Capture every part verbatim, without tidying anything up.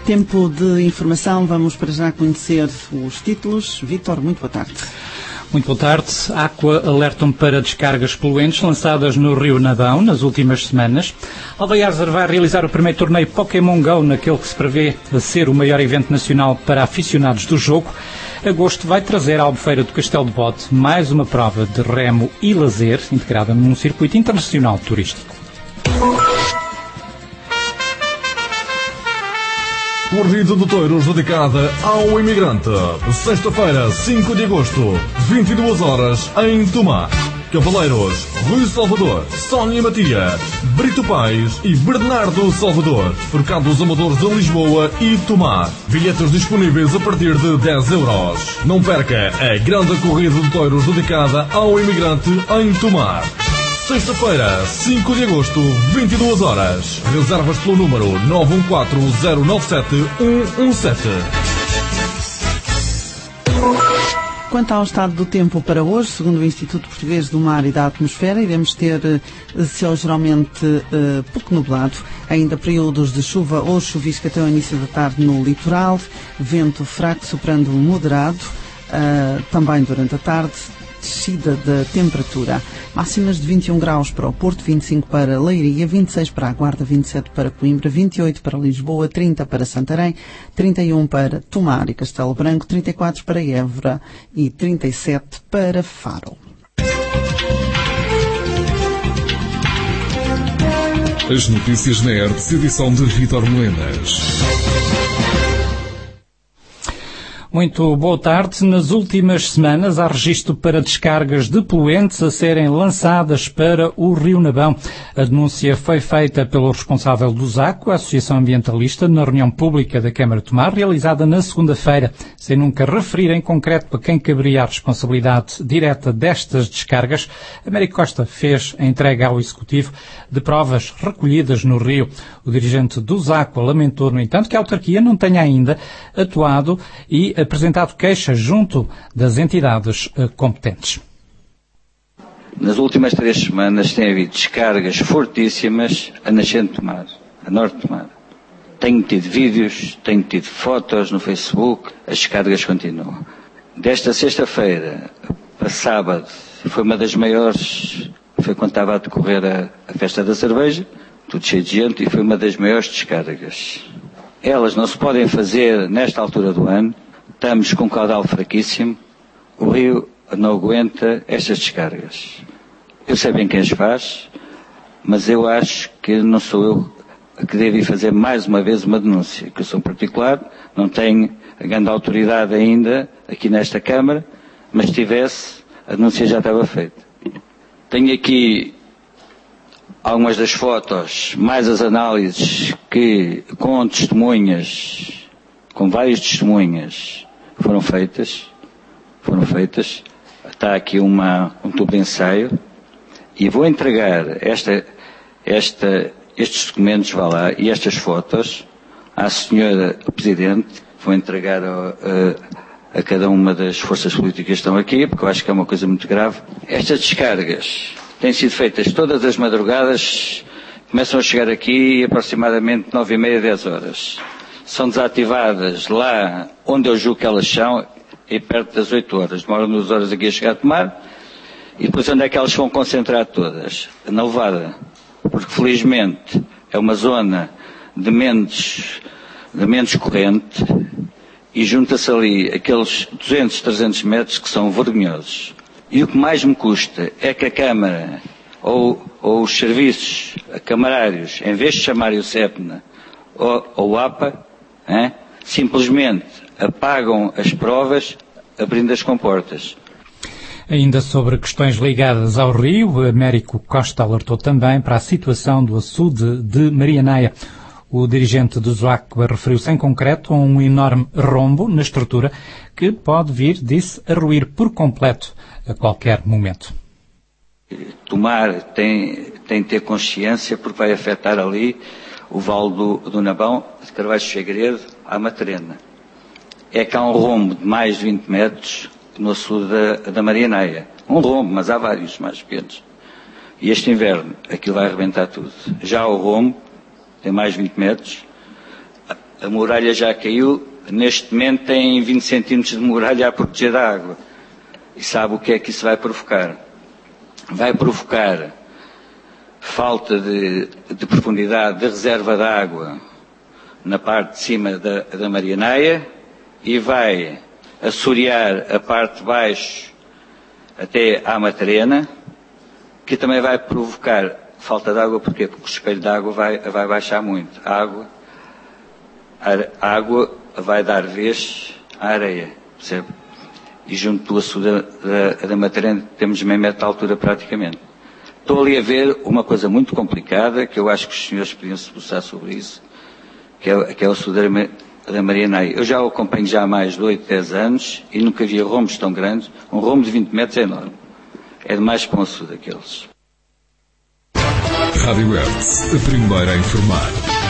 Tempo de informação, vamos para já conhecer os títulos. Vítor, muito boa tarde. Muito boa tarde. A Aqua alertam para descargas poluentes lançadas no Rio Nabão nas últimas semanas. Albaiarzar vai realizar o primeiro torneio Pokémon Go, naquele que se prevê ser o maior evento nacional para aficionados do jogo. Agosto vai trazer à Albufeira do Castelo de Bode mais uma prova de remo e lazer, integrada num circuito internacional turístico. Corrida de touros dedicada ao imigrante. Sexta-feira, cinco de agosto, vinte e duas horas, em Tomar. Cavaleiros, Rui Salvador, Sónia Matias, Brito Paes e Bernardo Salvador. Mercados Amadores de Lisboa e Tomar. Bilhetes disponíveis a partir de dez euros. Não perca a grande corrida de touros dedicada ao imigrante em Tomar. Sexta-feira, cinco de agosto, vinte e duas horas. Reservas pelo número nove um quatro zero nove sete um um sete. Quanto ao estado do tempo para hoje, segundo o Instituto Português do Mar e da Atmosfera, iremos ter céu geralmente uh, pouco nublado, ainda períodos de chuva ou chuvisco até o início da tarde no litoral, vento fraco soprando moderado, uh, também durante a tarde, descida da temperatura. Máximas de vinte e um graus para o Porto, vinte e cinco para Leiria, vinte e seis para a Guarda, vinte e sete para Coimbra, vinte e oito para Lisboa, trinta para Santarém, trinta e um para Tomar e Castelo Branco, trinta e quatro para Évora e trinta e sete para Faro. As notícias na E R T, edição de Vítor Melenas. Muito boa tarde. Nas últimas semanas há registro para descargas de poluentes a serem lançadas para o Rio Nabão. A denúncia foi feita pelo responsável do ZACO, a Associação Ambientalista, na reunião pública da Câmara de Tomar, realizada na segunda-feira, sem nunca referir em concreto a quem caberia a responsabilidade direta destas descargas. Américo Costa fez a entrega ao Executivo de provas recolhidas no Rio. O dirigente do ZACO lamentou, no entanto, que a autarquia não tenha ainda atuado e apresentado queixas junto das entidades competentes. Nas últimas três semanas tem havido descargas fortíssimas a nascente de Tomar, a norte de Tomar. Tenho tido vídeos, tenho tido fotos no Facebook, as descargas continuam. Desta sexta-feira para sábado foi uma das maiores, foi quando estava a decorrer a, a festa da cerveja, tudo cheio de gente, e foi uma das maiores descargas. Elas não se podem fazer nesta altura do ano. Estamos com um caudal fraquíssimo, o rio não aguenta estas descargas. Eu sei bem quem as faz, mas eu acho que não sou eu que devo fazer mais uma vez uma denúncia, que eu sou um particular, não tenho a grande autoridade ainda aqui nesta Câmara, mas se tivesse, a denúncia já estava feita. Tenho aqui algumas das fotos, mais as análises que com testemunhas, com várias testemunhas, foram feitas, foram feitas, está aqui uma, um tubo de ensaio, e vou entregar esta, esta, estes documentos, vá lá, e estas fotos à senhora Presidente, vou entregar a, a, a cada uma das forças políticas que estão aqui, porque eu acho que é uma coisa muito grave. Estas descargas têm sido feitas todas as madrugadas, começam a chegar aqui aproximadamente nove e meia, dez horas. São desativadas lá onde eu julgo que elas são, e perto das oito horas. Demoram duas horas aqui a chegar a Tomar. E depois onde é que elas vão concentrar todas? Na Levada. Porque felizmente é uma zona de menos, de menos corrente, e junta-se ali aqueles duzentos, trezentos metros que são vergonhosos. E o que mais me custa é que a Câmara ou, ou os serviços camarários, em vez de chamarem o SEPNA ou, ou o APA, hein, simplesmente apagam as provas abrindo as comportas. Ainda sobre questões ligadas ao rio, Américo Costa alertou também para a situação do açude de Marianaia. O dirigente do ZACO referiu-se em concreto a um enorme rombo na estrutura que pode vir, disse, a ruir por completo a qualquer momento. Tomar tem, tem de ter consciência, porque vai afetar ali o Vale do, do Nabão, de Carvalho de Figueiredo, à Matarena. É que há um rombo de mais de vinte metros no açude da, da Marianaia. Um rombo, mas há vários mais pequenos. E este inverno, aquilo vai arrebentar tudo. Já o rombo tem mais de vinte metros. a muralha já caiu, neste momento tem vinte centímetros de muralha a proteger da água. E sabe o que é que isso vai provocar? Vai provocar falta de, de profundidade de reserva de água na parte de cima da, da Marianaia e vai assorear a parte de baixo até à Matarena, que também vai provocar falta de água. Porquê? Porque o espelho de água vai, vai baixar muito. A água, a água vai dar vez à areia, percebe? E junto do açude da, da, da Matarena temos meio metro de altura praticamente. Estou ali a ver uma coisa muito complicada, que eu acho que os senhores podiam se debruçar sobre isso, que é, que é o açude da, da Marianaia. Eu já o acompanho já há mais de oito, dez anos e nunca vi rombos tão grandes. Um rombo de vinte metros é enorme. É demais para um açude daqueles. Rádio Hertz, a primeira a informar.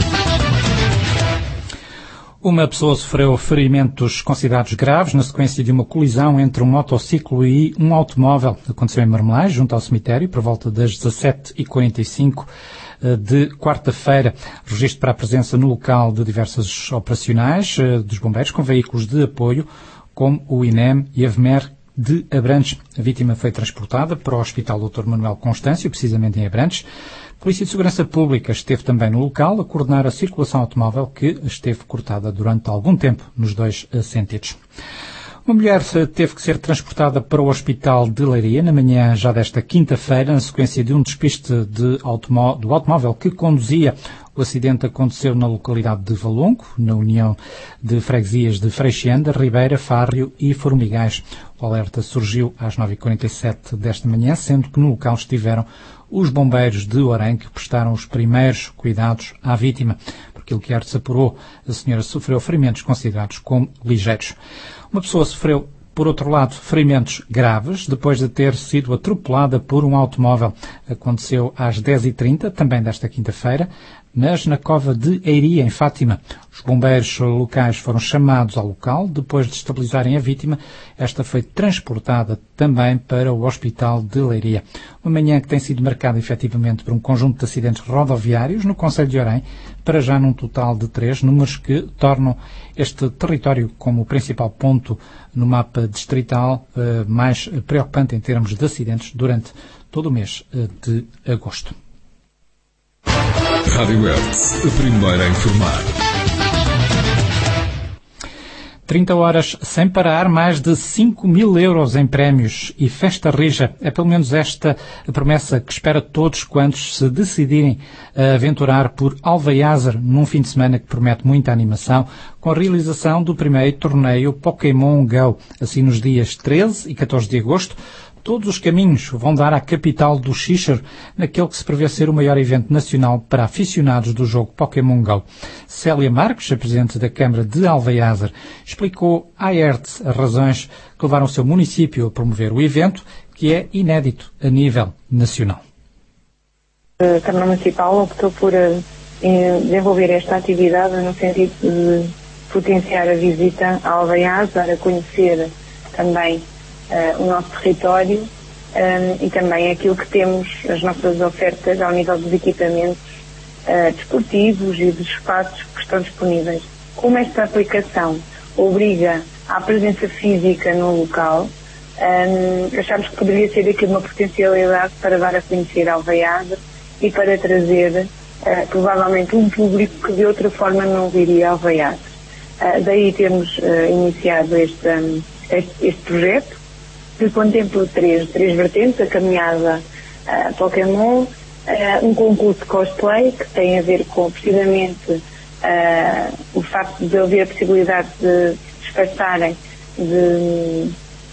Uma pessoa sofreu ferimentos considerados graves na sequência de uma colisão entre um motociclo e um automóvel. Aconteceu em Marmelais, junto ao cemitério, por volta das dezassete e quarenta e cinco de quarta-feira. Registro para a presença no local de diversas operacionais dos bombeiros com veículos de apoio, como o I N E M e a V M E R de Abrantes. A vítima foi transportada para o Hospital doutor Manuel Constâncio, precisamente em Abrantes. A Polícia de Segurança Pública esteve também no local a coordenar a circulação automóvel que esteve cortada durante algum tempo nos dois sentidos. Uma mulher teve que ser transportada para o Hospital de Leiria na manhã já desta quinta-feira, na sequência de um despiste de automó- do automóvel que conduzia. O acidente aconteceu na localidade de Valongo, na união de freguesias de Freixianda, Ribeira, Fárrio e Formigais. O alerta surgiu às nove e quarenta e sete desta manhã, sendo que no local estiveram os bombeiros de Orem, que prestaram os primeiros cuidados à vítima. Por aquilo que se apurou, a senhora sofreu ferimentos considerados como ligeiros. Uma pessoa sofreu, por outro lado, ferimentos graves depois de ter sido atropelada por um automóvel. Aconteceu às dez e trinta, também desta quinta-feira, mas na cova de Eiria, em Fátima. Os bombeiros locais foram chamados ao local. Depois de estabilizarem a vítima, esta foi transportada também para o Hospital de Leiria. Uma manhã que tem sido marcada efetivamente por um conjunto de acidentes rodoviários no concelho de Orem, para já num total de três, números que tornam este território como o principal ponto no mapa distrital eh, mais preocupante em termos de acidentes durante todo o mês eh, de agosto. Rádio Hertz, a primeira a informar. trinta horas sem parar, mais de cinco mil euros em prémios e festa rija. É pelo menos esta a promessa que espera todos quantos se decidirem a aventurar por Alvaiázar num fim de semana que promete muita animação, com a realização do primeiro torneio Pokémon Go, assim nos dias treze e catorze de agosto. Todos os caminhos vão dar à capital do Xixer, naquele que se prevê ser o maior evento nacional para aficionados do jogo Pokémon Go. Célia Marques, a presidente da Câmara de Alvaiázar, explicou à Hertz as razões que levaram o seu município a promover o evento, que é inédito a nível nacional. A Câmara Municipal optou por uh, desenvolver esta atividade no sentido de potenciar a visita a Alvaiázar, a conhecer também Uh, o nosso território um, e também aquilo que temos, as nossas ofertas ao nível dos equipamentos uh, desportivos e dos espaços que estão disponíveis. Como esta aplicação obriga à presença física no local, um, achámos que poderia ser aqui uma potencialidade para dar a conhecer Alvaiázar e para trazer uh, provavelmente um público que de outra forma não viria a Alvaiázar. Uh, daí temos uh, iniciado este, um, este, este projeto, que contempla três, três vertentes: a caminhada uh, Pokémon, uh, um concurso de cosplay, que tem a ver com precisamente uh, o facto de haver a possibilidade de disfarçarem de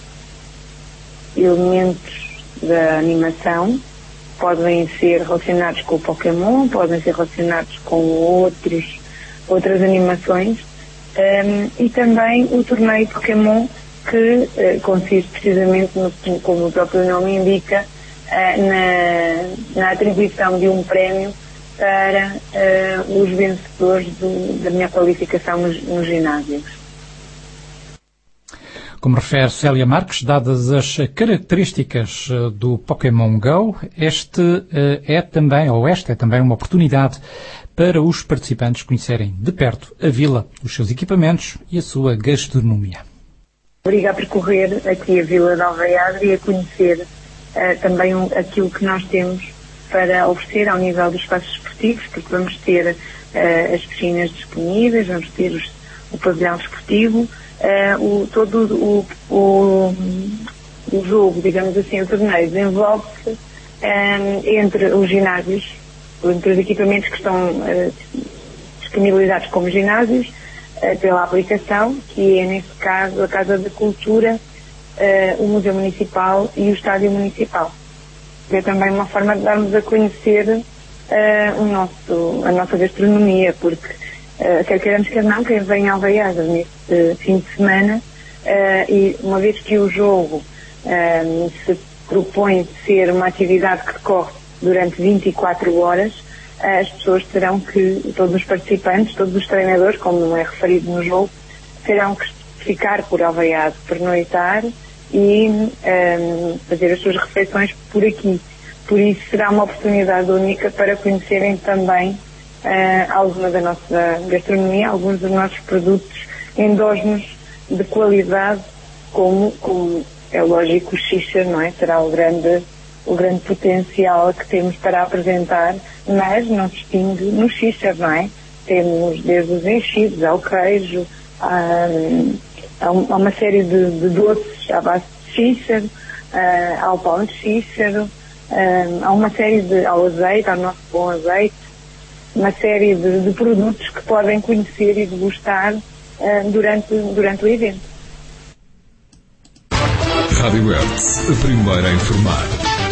elementos da animação. Podem ser relacionados com o Pokémon, podem ser relacionados com outros, outras animações, um, e também o torneio Pokémon, que uh, consiste precisamente, no, como o próprio nome indica, uh, na, na atribuição de um prémio para uh, os vencedores do, da minha qualificação nos, nos ginásios. Como refere Célia Marques, dadas as características do Pokémon Go, este uh, é também, ou esta é também uma oportunidade para os participantes conhecerem de perto a vila, os seus equipamentos e a sua gastronomia. Obriga a percorrer aqui a Vila de Alvaiadre e a conhecer uh, também um, aquilo que nós temos para oferecer ao nível dos espaços esportivos, porque vamos ter uh, as piscinas disponíveis, vamos ter os, o pavilhão esportivo, uh, o, todo o, o, o jogo, digamos assim, o torneio desenvolve-se um, entre os ginásios, entre os equipamentos que estão uh, disponibilizados como ginásios, uh, pela aplicação, que é, nesse caso, a Casa da Cultura, uh, o Museu Municipal e o Estádio Municipal. É também uma forma de darmos a conhecer uh, o nosso, a nossa gastronomia, porque, uh, quer queiramos, quer não, quem vem a Alvaiadre neste uh, fim de semana, uh, e uma vez que o jogo uh, se propõe ser uma atividade que decorre durante vinte e quatro horas, uh, as pessoas terão que, todos os participantes, todos os treinadores, como é referido no jogo, terão que ficar por Alvaiadre, pernoitar e um, fazer as suas refeições por aqui. Por isso será uma oportunidade única para conhecerem também uh, alguma da nossa gastronomia, alguns dos nossos produtos endógenos de qualidade, como, como é lógico o xixa, não é? Será o grande, o grande potencial que temos para apresentar, mas não se extingue no xixa, não é? Temos desde os enchidos ao queijo, a, Há uma série de, de doces à base de xíxaro, uh, ao pão de xíxaro, uh, há uma série de, ao azeite, ao nosso bom azeite, uma série de, de produtos que podem conhecer e degustar uh, durante, durante o evento. Rádio Hertz, a primeira a informar.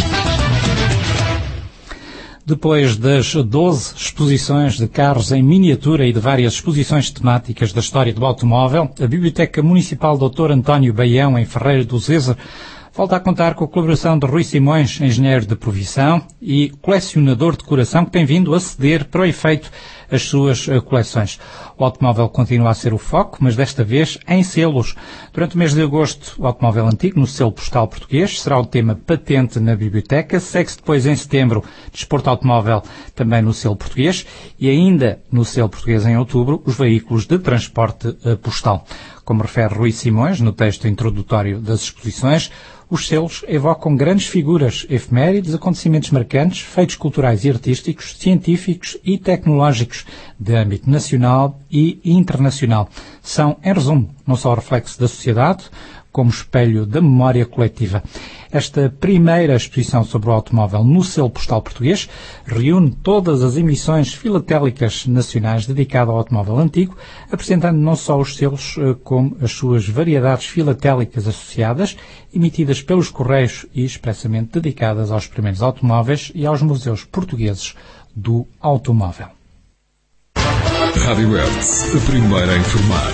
Depois das doze exposições de carros em miniatura e de várias exposições temáticas da história do automóvel, a Biblioteca Municipal doutor António Baião, em Ferreira do Zezer, volta a contar com a colaboração de Rui Simões, engenheiro de profissão e colecionador de coração, que tem vindo a ceder para o efeito as suas coleções. O automóvel continua a ser o foco, mas desta vez em selos. Durante o mês de agosto, o automóvel antigo no selo postal português será o tema patente na biblioteca. Segue-se depois em setembro desporto automóvel também no selo português e ainda no selo português em outubro os veículos de transporte postal. Como refere Rui Simões no texto introdutório das exposições, os selos evocam grandes figuras, efemérides, acontecimentos marcantes, feitos culturais e artísticos, científicos e tecnológicos, de âmbito nacional e internacional. São, em resumo, não só reflexo da sociedade, como espelho da memória coletiva. Esta primeira exposição sobre o automóvel no selo postal português reúne todas as emissões filatélicas nacionais dedicadas ao automóvel antigo, apresentando não só os selos, como as suas variedades filatélicas associadas, emitidas pelos Correios e expressamente dedicadas aos primeiros automóveis e aos museus portugueses do automóvel. Rádio Hertz, a primeira a informar.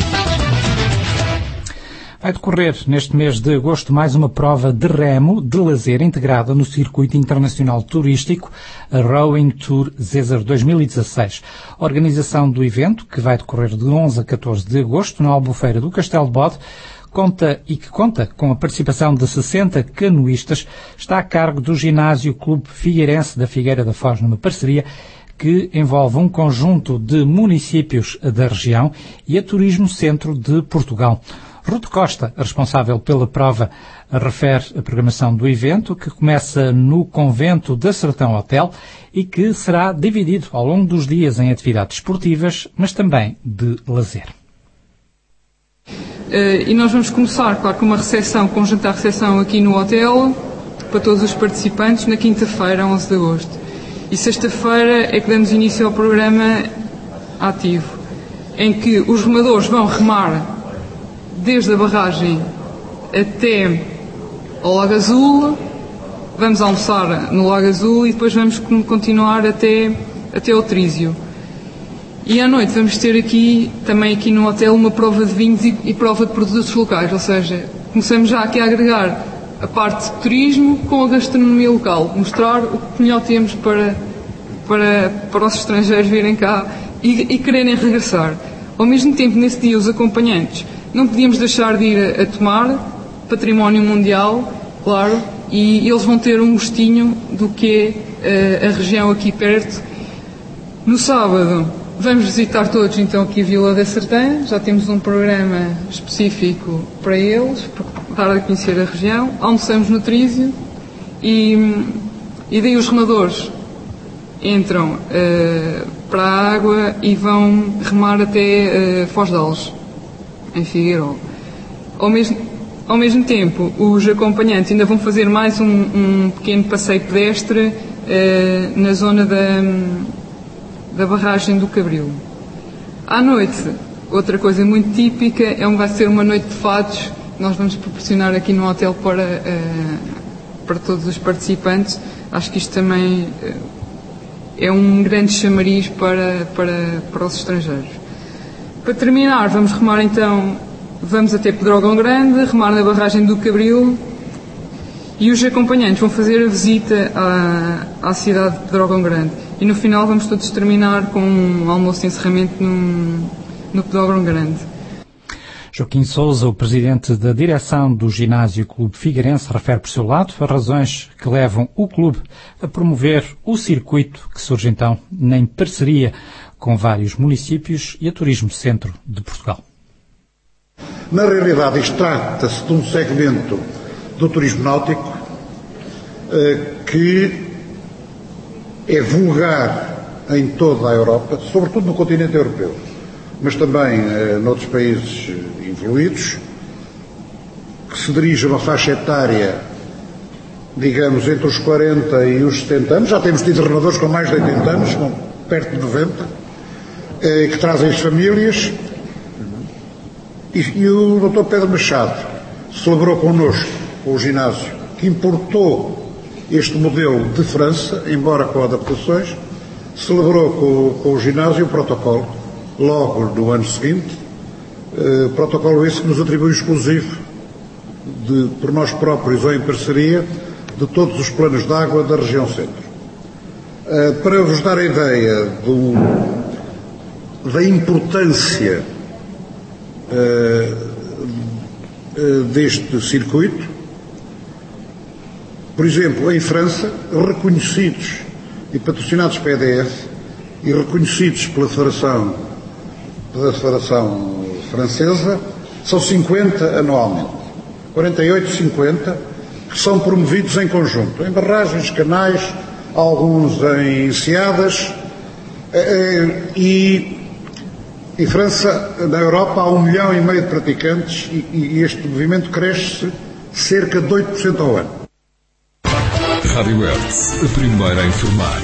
Vai decorrer neste mês de agosto mais uma prova de remo de lazer integrada no circuito internacional turístico, a Rowing Tour Zezer dois mil e dezasseis. A organização do evento, que vai decorrer de onze a catorze de agosto na Albufeira do Castelo de Bode, conta e que conta com a participação de sessenta canoístas, está a cargo do Ginásio Clube Figueirense da Figueira da Foz, numa parceria que envolve um conjunto de municípios da região e a Turismo Centro de Portugal. Ruth Costa, responsável pela prova, refere a programação do evento, que começa no Convento da Sertão Hotel e que será dividido ao longo dos dias em atividades esportivas, mas também de lazer. Uh, e nós vamos começar, claro, com uma recepção, com um jantar-recepção aqui no hotel, para todos os participantes, na quinta-feira, onze de agosto. E sexta-feira é que damos início ao programa ativo, em que os remadores vão remar desde a barragem até ao Lago Azul, vamos almoçar no Lago Azul e depois vamos continuar até, até ao Trísio. E à noite vamos ter aqui, também aqui no hotel, uma prova de vinhos e, e prova de produtos locais, ou seja, começamos já aqui a agregar a parte de turismo com a gastronomia local, mostrar o que melhor temos para, para, para os estrangeiros virem cá e, e quererem regressar. Ao mesmo tempo, nesse dia, os acompanhantes não podíamos deixar de ir a, a tomar, património mundial, claro, e eles vão ter um gostinho do que é uh, a região aqui perto, No sábado vamos visitar todos então aqui a Vila da Sertã, já temos um programa específico para eles, para dar a conhecer a região. Almoçamos no Trísio e, e daí os remadores entram uh, para a água e vão remar até uh, Foz de Alves, em Figueiró. Ao mesmo, ao mesmo tempo, os acompanhantes ainda vão fazer mais um, um pequeno passeio pedestre uh, na zona da, da barragem do Cabril. À noite, outra coisa muito típica é um, vai ser uma noite de fados. Nós vamos proporcionar aqui no hotel para, uh, para todos os participantes. Acho que isto também uh, é um grande chamariz para, para, para os estrangeiros. Para terminar, vamos remar então, vamos até Pedrógão Grande, remar na barragem do Cabril, e os acompanhantes vão fazer a visita à, à cidade de Pedrógão Grande. E no final vamos todos terminar com um almoço de encerramento no, no Pedrógão Grande. Joaquim Sousa, o presidente da direção do Ginásio Clube Figueirense, refere por seu lado as razões que levam o clube a promover o circuito que surge então em parceria com vários municípios e a Turismo Centro de Portugal. Na realidade, isto trata-se de um segmento do turismo náutico eh, que é vulgar em toda a Europa, sobretudo no continente europeu, mas também eh, noutros países evoluídos, que se dirige a uma faixa etária, digamos, entre os quarenta e os setenta anos. Já temos tido remadores com mais de oitenta anos, com perto de noventa, eh, que trazem as famílias. E, e o doutor Pedro Machado celebrou connosco, com o ginásio, que importou este modelo de França, embora com adaptações, celebrou com, com o ginásio o protocolo, logo no ano seguinte, eh, protocolo esse que nos atribui exclusivo, de, por nós próprios ou em parceria, de todos os planos de água da região centro. Eh, para vos dar a ideia do, da importância eh, eh, deste circuito, por exemplo, em França, reconhecidos e patrocinados pela E D F e reconhecidos pela Federação, pela Federação Francesa, são cinquenta anualmente. quarenta e oito, cinquenta, que são promovidos em conjunto, em barragens, canais, alguns em enseadas, e em França, na Europa, há um milhão e meio de praticantes e, e este movimento cresce cerca de oito por cento ao ano. Rádio Hertz, a primeira a informar.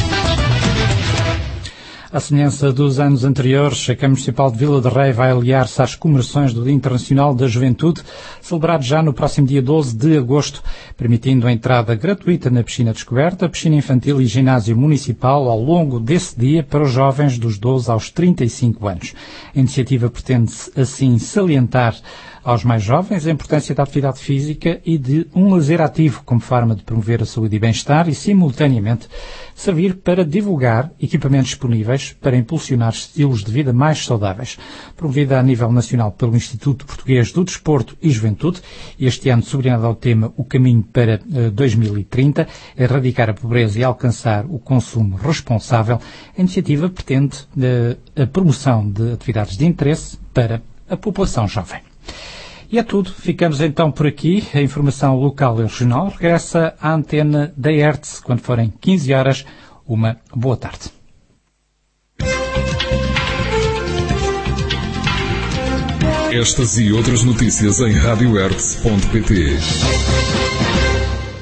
À semelhança dos anos anteriores, a Câmara Municipal de Vila de Rei vai aliar-se às comemorações do Dia Internacional da Juventude, celebrado já no próximo dia doze de agosto, permitindo a entrada gratuita na piscina descoberta, piscina infantil e ginásio municipal ao longo desse dia para os jovens dos doze aos trinta e cinco anos. A iniciativa pretende assim salientar aos mais jovens a importância da atividade física e de um lazer ativo como forma de promover a saúde e bem-estar e, simultaneamente, servir para divulgar equipamentos disponíveis para impulsionar estilos de vida mais saudáveis. Promovida a nível nacional pelo Instituto Português do Desporto e Juventude, este ano sublinhado ao tema O Caminho para uh, dois mil e trinta, erradicar a pobreza e alcançar o consumo responsável, a iniciativa pretende uh, a promoção de atividades de interesse para a população jovem. E é tudo. Ficamos então por aqui. A informação local e regional regressa à antena da Hertz quando forem quinze horas. Uma boa tarde. Estas e outras notícias em rádio hertz ponto pt.